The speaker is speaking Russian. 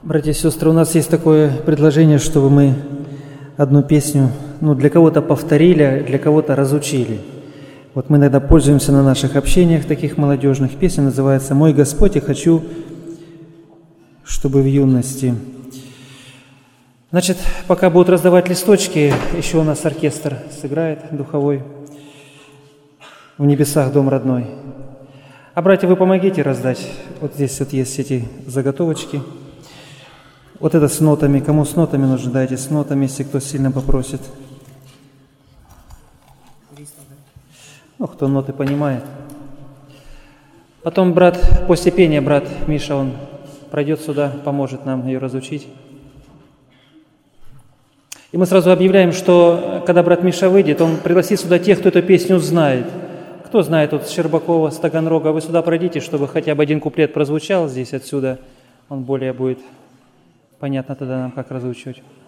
Братья и сестры, у нас есть такое предложение, чтобы мы одну песню, для кого-то повторили, для кого-то разучили. Вот мы иногда пользуемся на наших общениях таких молодежных. Песня называется «Мой Господь, я хочу, чтобы в юности». Значит, пока будут раздавать листочки, еще у нас оркестр сыграет духовой «В небесах дом родной». А, братья, вы помогите раздать. Вот здесь вот есть эти заготовочки. Вот это с нотами. Кому с нотами нужно, дайте с нотами, если кто сильно попросит. Кто ноты понимает. Потом после пения брат Миша, он пройдет сюда, поможет нам ее разучить. И мы сразу объявляем, что когда брат Миша выйдет, он пригласит сюда тех, кто эту песню знает. Кто знает вот Щербакова, с Таганрога, вы сюда пройдите, чтобы хотя бы один куплет прозвучал здесь, отсюда. Он более будет понятно тогда нам, как разучивать.